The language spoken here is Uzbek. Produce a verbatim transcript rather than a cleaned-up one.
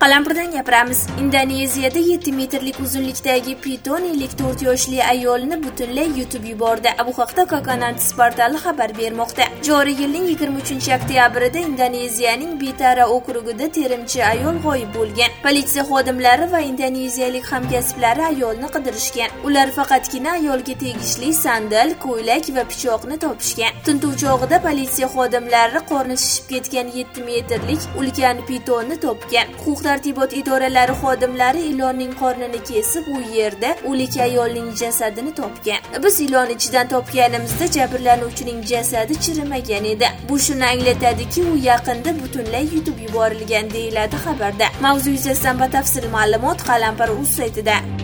Qalampirdan gapiramiz. Indoneziyada yetti metrlik uzunlikdagi pitoniylik to'rt yoshli ayolni butunlay yutib yubordi. Bu haqda Kokonantis portali xabar bermoqda. Joriy yilning yigirma uchinchi oktyabrida Indoneziyaning Bitara okrugida terimchi ayol g'oyib bo'lgan. Politsiya xodimlari va indoneziyalik hamkasblari ayolni qidirishgan. Ular faqatgina ayolga tegishli sandal, ko'ylak va pichoqni topishgan. Tintuv chog'ida politsiya xodimlari qorni shishib ketgan yetti metrlik ulkan pitonni topgan. Huquq-tartibot idoralari xodimlari ilonning qornini kesib, u yerda o'lik ayolning jasadini topgan. Biz ilon ichidan topganimizda jabrlanuvchining jasadi chirimagan edi. Bu shuni anglatadiki, u yaqinda butunlay yutib yuborilgan deyiladi xabarda. Mavzu yuzasidan batafsil ma'lumot Qalampir.uz saytida.